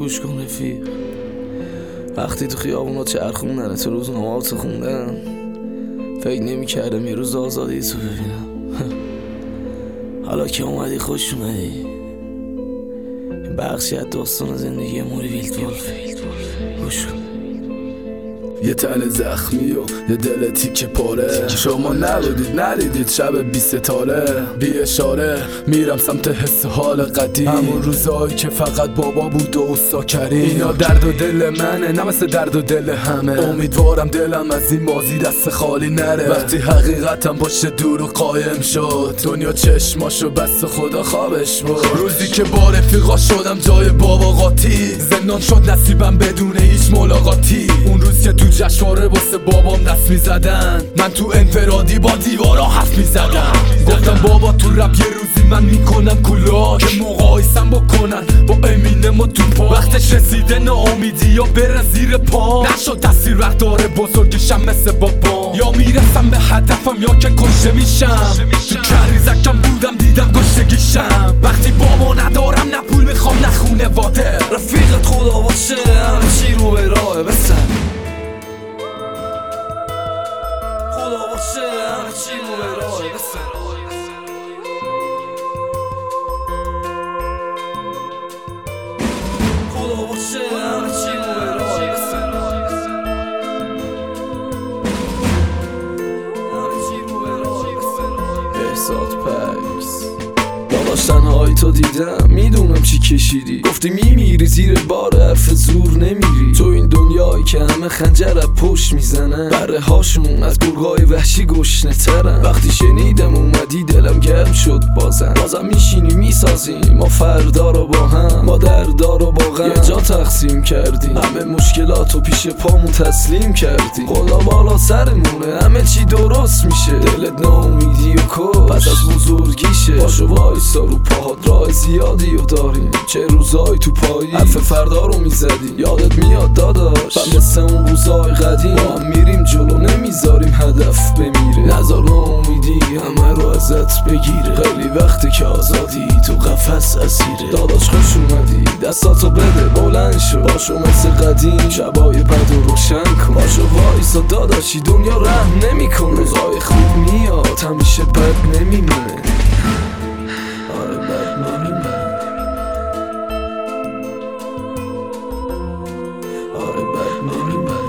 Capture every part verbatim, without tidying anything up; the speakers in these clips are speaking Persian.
گوش کن رفیق، وقتی تو خیابونا چرخوندن تو روزنامه‌هاتو خوندن، فکر نمی کردم یه روز آزادی تو ببینم. حالا که اومدی خوش اومدی. این بخشی از داستان زندگی موری ویلدولف. گوش کن. یه تن زخمی و یه دل تیکه پاره، شما نبودید ندیدید شب بی ستاره. بی اشاره میرم سمت حس حال قدیم، همون روزایی که فقط بابا بود و استا کریم. اینا درد و دل منه نه مثل درد و دل همه. امیدوارم دلم از این ماضی دست خالی نره. وقتی حقیقتم باشه دور و قایم شد، دنیا چشماشو بست خدا خوابش بود. روزی که با رفیقا شدم جای بابا قاطی، زندان شد نصیبم بدون هیچ ملاقاتی. اون روز که تو جشنواره واسه بابام دست میزدن، من تو انفرادی با دیوارا حرف میزدم. گفتم بابا تو رپ یه روزی من میکنم کلاک، که مقایسم بکنن با امینم و توپاک. وقتش رسیده ناامیدی یا بره زیر پا، نشد تاثیر رفتار بزرگشم مثل بابا. یا میرسم به هدفم یا که کشته میشم. تو کریزکم بودم دیدم گشتگیشم. وقتی بابا ندارم نه پول میخوام نه خونه واده. رفیقت خدا باشه همه چی رو به راه بسن. خدا باشه همه چی رو به راه بسن. خدا باشه همه چی رو به راه بسن. همه چی رو به راه بسن. احساس پکس داداش تنهایی تو دیدم، میدونم چی کشیدی. گفتی میمیری زیر بار حرف زور نمیری. تو این دنیایی که همه خنجر از پشت میزنن، بره هاشون از گرگای وحشی گشنه ترن. وقتی شنیدم اومدی دلم گرم شد. بازم بازم میشینی میسازیم ما فردا رو با هم. ما دردا رو با غم یه جا تقسیم کردیم، همه مشکلاتو پیش پامون تسلیم کردیم. خدا بالا سرمونه همه چی درست میشه. دلت ناامیدی و کش پس از بزرگیشه. باشو وایسا رو پاهات راه زیادی و داریم. چه روزایی تو پایی حرف فردا رو میزدیم. یادت میاد داداش من مثل اون روزای قدیم، با هم میریم جلو نمیذاریم هدف بمیره. نذار ناامیدی همه رو ازت بگیره. خیلی وقتی که آزادی تو قفس اسیره. داداش خوش اومدی دستاتو بده بلند شو. باشو مثل قدیم شبای بد و روشن کن. باشو وایسا داداشی دنیا رحم نمیکنه. روزای خوب میاد همیشه بد نمیمونه. آره بد نمیمونه. آره بد نمیمونه.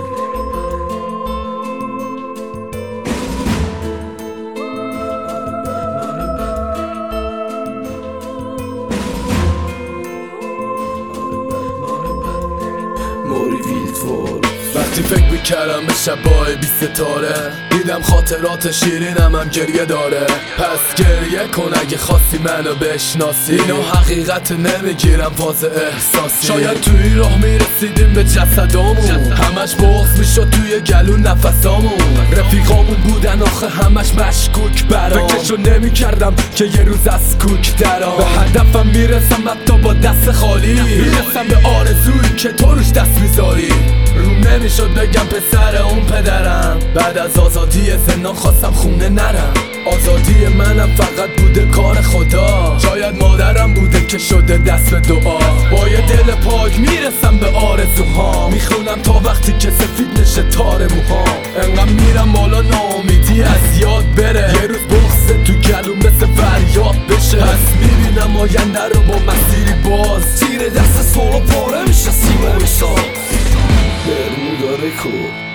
موری ویلدولف. وقتی فکر میکردم به شبای بی ستاره، دیدم خاطرات شیرینم هم گریه داره. پس گریه کن اگه خواستی منو بشناسی. اینا حقیقت نمیگیرم فاز احساسی. شاید توی راه میرسیدیم به جسدامون، همش بغض میشد توی گلو نفسامون. رفیقامون بودن آخه همش مشکوک برام. فکرشو نمیکردم که یه روز از کوک درام. به هدفم میرسم حتی با دست خالی. میرسم به آرزویی که تو روش دست میذاری. روم نمیشد بگم پسر اون پدرم. بعد از آزادی زندان خواستم خونه نرم. آزادی منم فقط بوده کار خدا. شاید مادرم بوده که شده دست به دعا. با یه دل پاک میرسم به آرزوهام. میخونم تا وقتی که سفید نشه تار موهام. انقدر میرم بالا ناامیدی از یاد بره. یه روز بغض تو گلوم مثل فریاد بشه. پس میبینم آینده رو با مسیری باز. تیر دست سورا پاره میشه سیما بساز. برمودا رکورد.